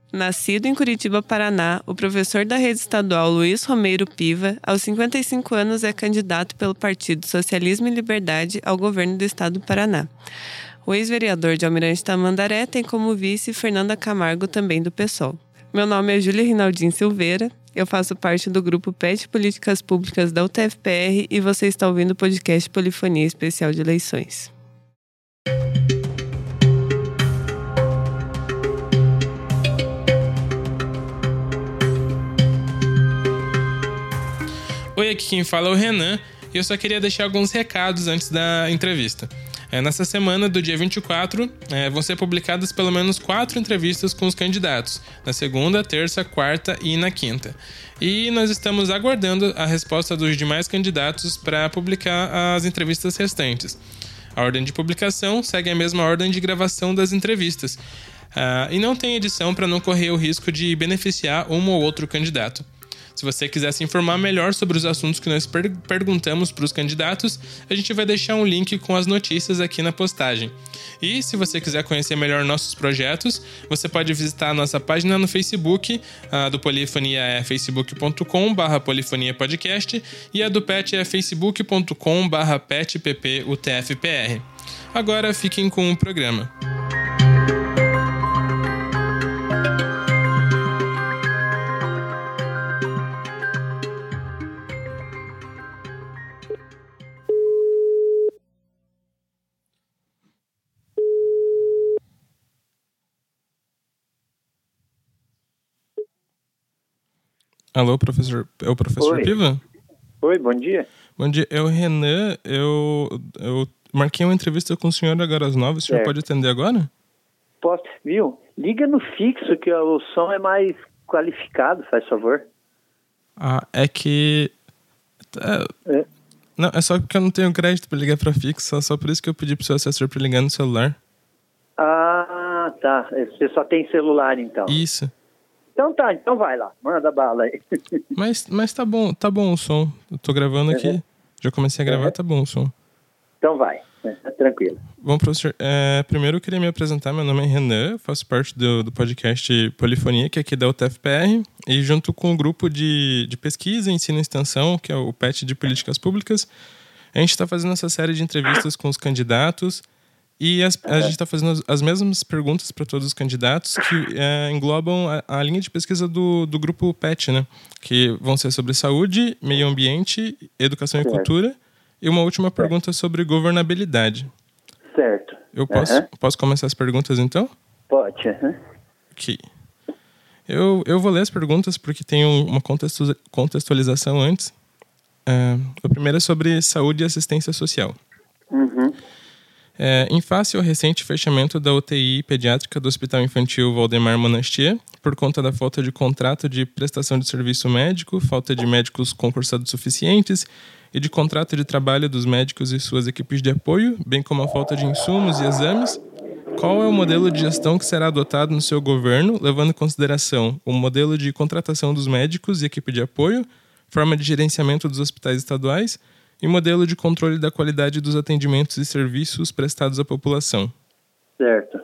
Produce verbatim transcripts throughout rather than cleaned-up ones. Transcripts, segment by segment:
Nascido em Curitiba, Paraná, o professor da rede estadual Luiz Romeiro Piva, aos cinquenta e cinco anos é candidato pelo Partido Socialismo e Liberdade ao governo do estado do Paraná. O ex-vereador de Almirante Tamandaré tem como vice Fernanda Camargo, também do PSOL. Meu nome é Júlia Rinaldin Silveira, eu faço parte do grupo P E T Políticas Públicas da U T F P R e você está ouvindo o podcast Polifonia Especial de Eleições. Oi, aqui quem fala é o Renan e eu só queria deixar alguns recados antes da entrevista. É, nessa semana do dia vinte e quatro, é, vão ser publicadas pelo menos quatro entrevistas com os candidatos, na segunda, terça, quarta e na quinta. E nós estamos aguardando a resposta dos demais candidatos para publicar as entrevistas restantes. A ordem de publicação segue a mesma ordem de gravação das entrevistas. Uh, e não tem edição para não correr o risco de beneficiar um ou outro candidato. Se você quiser se informar melhor sobre os assuntos que nós per- perguntamos para os candidatos, a gente vai deixar um link com as notícias aqui na postagem. E se você quiser conhecer melhor nossos projetos, você pode visitar a nossa página no Facebook. A do Polifonia é facebook ponto com barra polifonia podcast e a do P E T é facebook ponto com barra P E T P P U T F P R. Agora fiquem com o programa. Alô, professor, é o professor Oi. Piva? Oi, bom dia. Bom dia, é o Renan, eu, eu marquei uma entrevista com o senhor agora às nove, o senhor Certo. pode atender agora? Posso, viu? Liga no fixo que o som é mais qualificado, faz favor. Ah, é que... É, É. Não, é só porque eu não tenho crédito pra ligar pra fixo, só por isso que eu pedi pro seu assessor pra ligar no celular. Ah, tá. Você só tem celular, então. Isso. Então tá, então vai lá. Manda bala aí. Mas, mas tá bom, tá bom o som. Eu tô gravando aqui. Uhum. Já comecei a gravar, Uhum. tá bom o som. Então vai. É, tranquilo. Bom, professor, é, primeiro eu queria me apresentar. Meu nome é Renan, eu faço parte do, do podcast Polifonia, que é aqui da U T F P R, e junto com o grupo de, de pesquisa, ensino e extensão, que é o P E T de Políticas Públicas, a gente está fazendo essa série de entrevistas com os candidatos e as, a gente está fazendo as, as mesmas perguntas para todos os candidatos que é, englobam a, a linha de pesquisa do, do grupo P E T, né? Que vão ser sobre saúde, meio ambiente, educação Certo. e cultura. E uma última pergunta sobre governabilidade. Certo. Eu posso, Uhum. posso começar as perguntas, então? Pode. Uhum. Ok. Eu, eu vou ler as perguntas porque tem um, uma contextu- contextualização antes. Uh, a primeira é sobre saúde e assistência social. Uhum. É, em face ao recente fechamento da U T I pediátrica do Hospital Infantil Valdemar Monastier, por conta da falta de contrato de prestação de serviço médico, falta de médicos concursados suficientes e de contrato de trabalho dos médicos e suas equipes de apoio, bem como a falta de insumos e exames, qual é o modelo de gestão que será adotado no seu governo, levando em consideração o modelo de contratação dos médicos e equipe de apoio, forma de gerenciamento dos hospitais estaduais e modelo de controle da qualidade dos atendimentos e serviços prestados à população? Certo.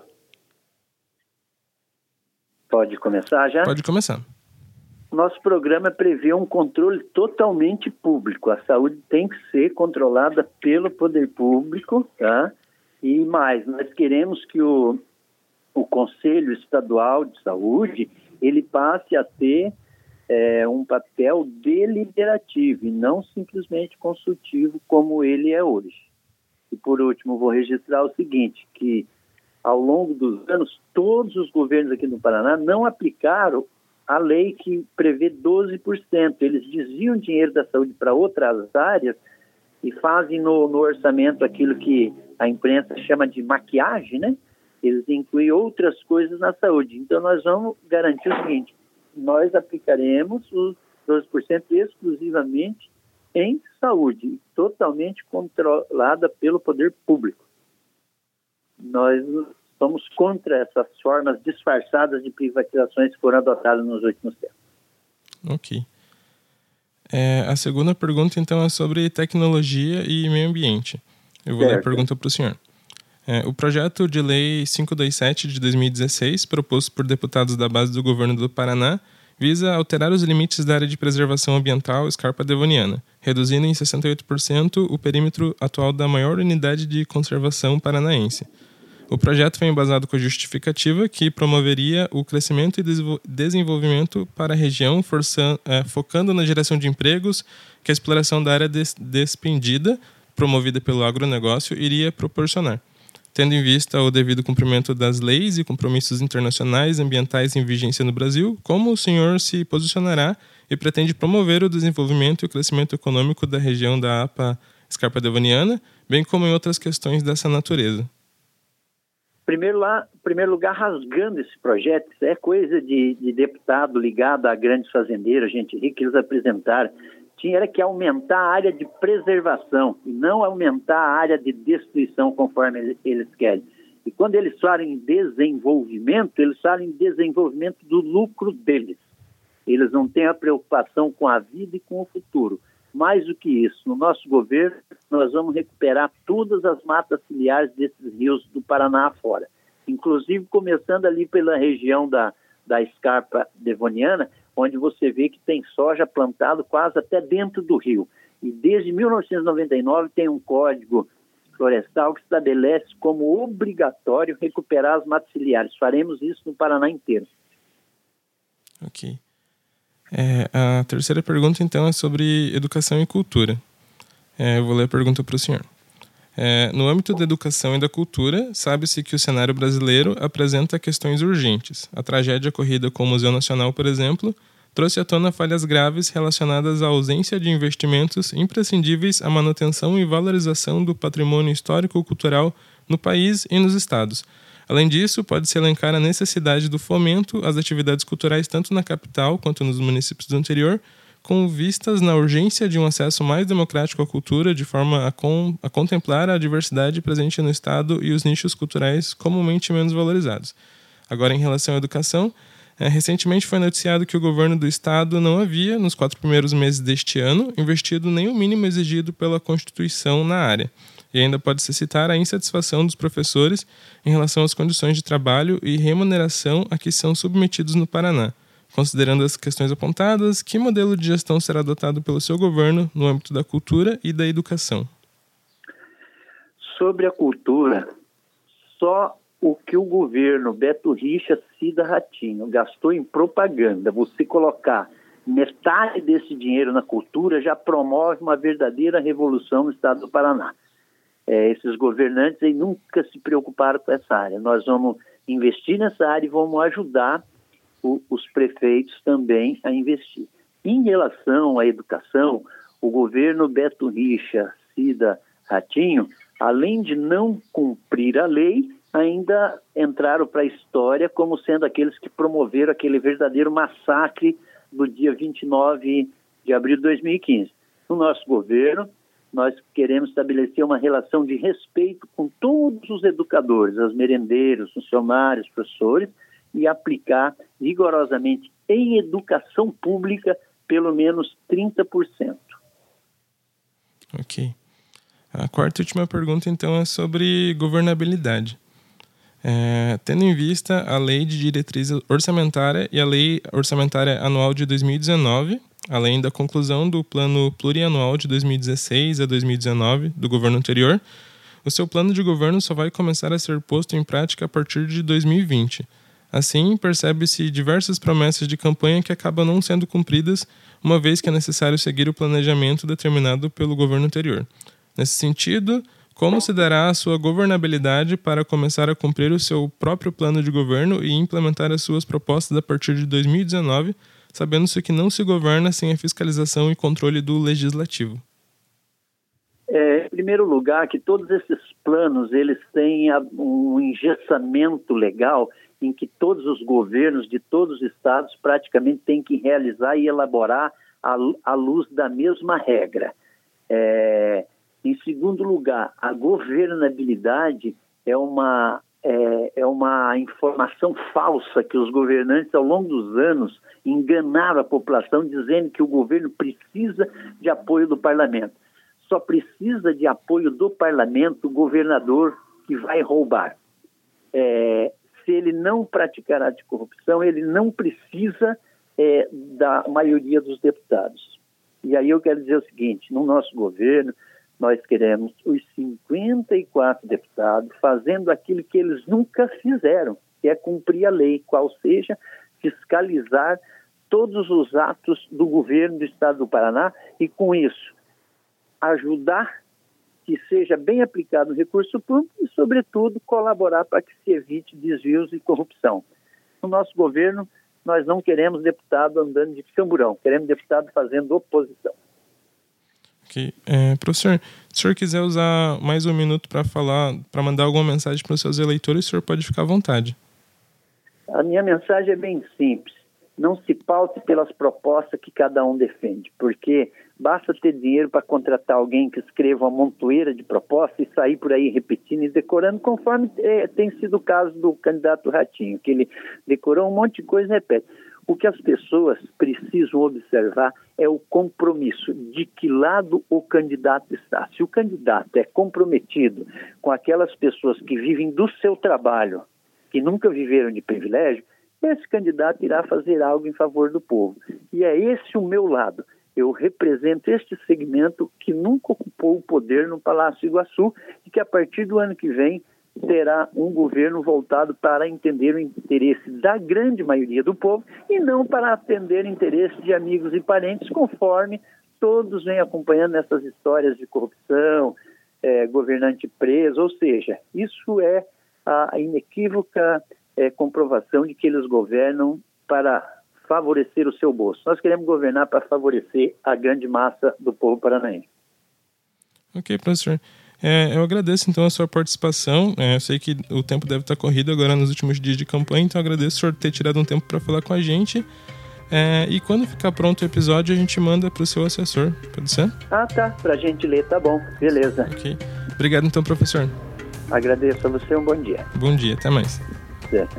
Pode começar já? Pode começar. Nosso programa prevê um controle totalmente público. A saúde tem que ser controlada pelo poder público, tá? E mais, nós queremos que o, o Conselho Estadual de Saúde, ele passe a ter é, um papel deliberativo e não simplesmente consultivo como ele é hoje. E por último, vou registrar o seguinte, que ao longo dos anos, todos os governos aqui no Paraná não aplicaram a lei que prevê doze por cento. Eles desviam dinheiro da saúde para outras áreas e fazem no, no orçamento aquilo que a imprensa chama de maquiagem, né? Eles incluem outras coisas na saúde. Então, nós vamos garantir o seguinte, nós aplicaremos os doze por cento exclusivamente em saúde, totalmente controlada pelo poder público. Nós somos contra essas formas disfarçadas de privatizações que foram adotadas nos últimos tempos. Ok. É, a segunda pergunta, então, é sobre tecnologia e meio ambiente. Eu vou Certo. ler a pergunta para o senhor. É, o projeto de lei quinhentos e vinte e sete de dois mil e dezesseis, proposto por deputados da base do governo do Paraná, visa alterar os limites da área de preservação ambiental Scarpa Devoniana, reduzindo em sessenta e oito por cento o perímetro atual da maior unidade de conservação paranaense. O projeto vem embasado com a justificativa que promoveria o crescimento e desenvolvimento para a região, forçando, é, focando na geração de empregos que a exploração da área des- despendida, promovida pelo agronegócio, iria proporcionar. Tendo em vista o devido cumprimento das leis e compromissos internacionais ambientais em vigência no Brasil, como o senhor se posicionará e pretende promover o desenvolvimento e o crescimento econômico da região da A P A Scarpa Devoniana, bem como em outras questões dessa natureza? Primeiro, lá, em primeiro lugar, rasgando esse projeto, isso é coisa de, de deputado ligado a grandes fazendeiros, gente rica, que eles apresentaram. Tinha era que aumentar a área de preservação e não aumentar a área de destruição conforme eles, eles querem. E quando eles falam em desenvolvimento, eles falam em desenvolvimento do lucro deles. Eles não têm a preocupação com a vida e com o futuro. Mais do que isso, no nosso governo, nós vamos recuperar todas as matas ciliares desses rios do Paraná afora. Inclusive, começando ali pela região da, da Scarpa Devoniana, onde você vê que tem soja plantado quase até dentro do rio. E desde mil novecentos e noventa e nove tem um código florestal que estabelece como obrigatório recuperar as matas ciliares. Faremos isso no Paraná inteiro. Ok. É, a terceira pergunta, então, é sobre educação e cultura. É, eu vou ler a pergunta para o senhor. É, no âmbito da educação e da cultura, sabe-se que o cenário brasileiro apresenta questões urgentes. A tragédia ocorrida com o Museu Nacional, por exemplo, trouxe à tona falhas graves relacionadas à ausência de investimentos imprescindíveis à manutenção e valorização do patrimônio histórico-cultural no país e nos estados. Além disso, pode-se elencar a necessidade do fomento às atividades culturais tanto na capital quanto nos municípios do interior, com vistas na urgência de um acesso mais democrático à cultura, de forma a, com, a contemplar a diversidade presente no Estado e os nichos culturais comumente menos valorizados. Agora, em relação à educação, é, recentemente foi noticiado que o governo do Estado não havia, nos quatro primeiros meses deste ano, investido nem o mínimo exigido pela Constituição na área. E ainda pode-se citar a insatisfação dos professores em relação às condições de trabalho e remuneração a que são submetidos no Paraná. Considerando as questões apontadas, que modelo de gestão será adotado pelo seu governo no âmbito da cultura e da educação? Sobre a cultura, só o que o governo Beto Richa, Cida Ratinho, gastou em propaganda, você colocar metade desse dinheiro na cultura, já promove uma verdadeira revolução no estado do Paraná. É, esses governantes aí nunca se preocuparam com essa área. Nós vamos investir nessa área e vamos ajudar o, os prefeitos também a investir. Em relação à educação, o governo Beto Richa, Cida Ratinho, além de não cumprir a lei, ainda entraram para a história como sendo aqueles que promoveram aquele verdadeiro massacre do dia vinte e nove de abril de dois mil e quinze. No nosso governo, nós queremos estabelecer uma relação de respeito com todos os educadores, os merendeiros, funcionários, professores, e aplicar rigorosamente em educação pública pelo menos trinta por cento. Ok. A quarta e última pergunta, então, é sobre governabilidade. É, tendo em vista a Lei de Diretriz Orçamentária e a Lei Orçamentária Anual de dois mil e dezenove, além da conclusão do Plano Plurianual de dois mil e dezesseis a dois mil e dezenove do governo anterior, o seu plano de governo só vai começar a ser posto em prática a partir de dois mil e vinte. Assim, percebe-se diversas promessas de campanha que acabam não sendo cumpridas, uma vez que é necessário seguir o planejamento determinado pelo governo anterior. Nesse sentido, como se dará a sua governabilidade para começar a cumprir o seu próprio plano de governo e implementar as suas propostas a partir de dois mil e dezenove, sabendo-se que não se governa sem a fiscalização e controle do legislativo? É, em primeiro lugar, que todos esses planos eles têm um engessamento legal em que todos os governos de todos os estados praticamente têm que realizar e elaborar à, à luz da mesma regra. É, em segundo lugar, a governabilidade é uma, é, é uma informação falsa que os governantes, ao longo dos anos, enganaram a população dizendo que o governo precisa de apoio do parlamento. Só precisa de apoio do parlamento o governador que vai roubar. É, se ele não praticar ato de corrupção, ele não precisa é, da maioria dos deputados. E aí eu quero dizer o seguinte, no nosso governo, nós queremos os cinquenta e quatro deputados fazendo aquilo que eles nunca fizeram, que é cumprir a lei, qual seja fiscalizar todos os atos do governo do Estado do Paraná e, com isso, ajudar que seja bem aplicado o recurso público e, sobretudo, colaborar para que se evite desvios e corrupção. No nosso governo, nós não queremos deputado andando de camburão, queremos deputado fazendo oposição. Ok. É, professor, se o senhor quiser usar mais um minuto para falar, para mandar alguma mensagem para os seus eleitores, o senhor pode ficar à vontade. A minha mensagem é bem simples. Não se paute pelas propostas que cada um defende, porque basta ter dinheiro para contratar alguém que escreva uma montoeira de propostas e sair por aí repetindo e decorando, conforme é, tem sido o caso do candidato Ratinho, que ele decorou um monte de coisa e repete. O que as pessoas precisam observar é o compromisso, de que lado o candidato está. Se o candidato é comprometido com aquelas pessoas que vivem do seu trabalho, que nunca viveram de privilégio, esse candidato irá fazer algo em favor do povo. E é esse o meu lado. Eu represento este segmento que nunca ocupou o poder no Palácio Iguaçu e que a partir do ano que vem terá um governo voltado para entender o interesse da grande maioria do povo e não para atender o interesse de amigos e parentes, conforme todos vêm acompanhando essas histórias de corrupção, é, governante preso, ou seja, isso é a inequívoca é, comprovação de que eles governam para favorecer o seu bolso. Nós queremos governar para favorecer a grande massa do povo paranaense. Ok, professor. É, eu agradeço, então, a sua participação. É, eu sei que o tempo deve estar corrido agora nos últimos dias de campanha, então eu agradeço o senhor ter tirado um tempo para falar com a gente. É, e quando ficar pronto o episódio, a gente manda para o seu assessor. Pode ser? Ah, tá. Para a gente ler, tá bom. Beleza. Ok. Obrigado, então, professor. Agradeço a você. Um bom dia. Bom dia. Até mais. Certo.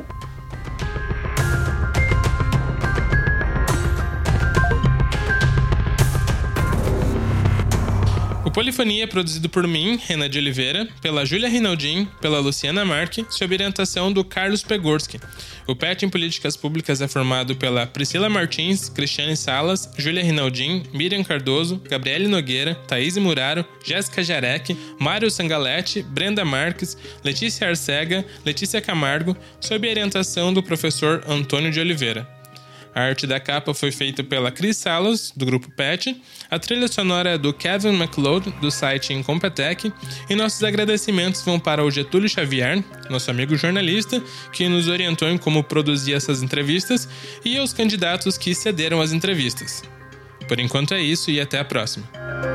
O Polifonia é produzido por mim, Renan de Oliveira, pela Júlia Rinaldin, pela Luciana Marque, sob orientação do Carlos Pegorski. O P E T em Políticas Públicas é formado pela Priscila Martins, Cristiane Salas, Júlia Rinaldin, Miriam Cardoso, Gabriele Nogueira, Thaís Muraro, Jéssica Jarec, Mário Sangalete, Brenda Marques, Letícia Arcega, Letícia Camargo, sob orientação do professor Antônio de Oliveira. A arte da capa foi feita pela Cris Salas, do grupo P E T. A trilha sonora é do Kevin MacLeod, do site Incompetech. E nossos agradecimentos vão para o Getúlio Xavier, nosso amigo jornalista, que nos orientou em como produzir essas entrevistas, e aos candidatos que cederam as entrevistas. Por enquanto é isso e até a próxima.